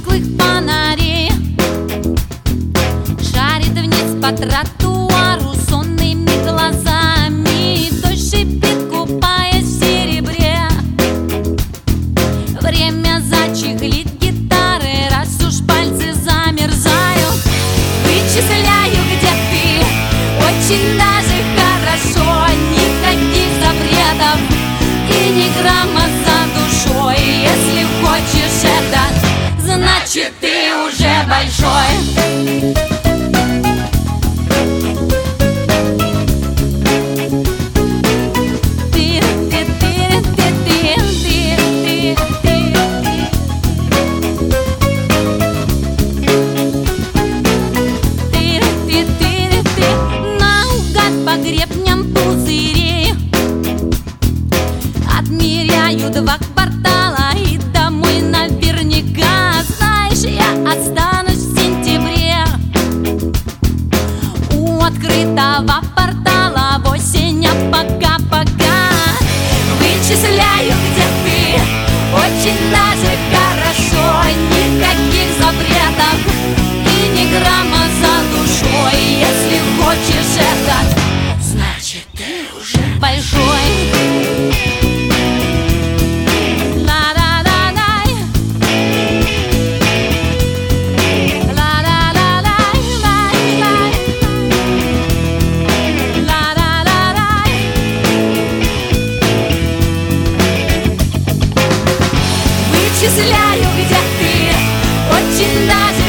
тусклых фонарей шарит вниз по тротуару сонными глазами. Дождь шипит, купаясь в серебре. Время зачехлить гитары, раз уж пальцы замерзают. Вычисляю, где ты, очень даже хорошо. Никаких запретов и ни грамма за душой. Если хочешь это, значит ты уже большой. Гребням пузырей отмеряю 2 квартала и домой наверняка. Знаешь, я останусь в сентябре у открытого портала в осень, а пока-пока вычисляю, где ты, очень даже хорошо. Никаких запретов и ни грамма за душой. Если хочешь это, значит ты уже большой. Ла-ла-ла-лай, ла-ла-ла-лай, лай-лай, ла-ла-ла-лай. Вычисляю, где ты, очень даже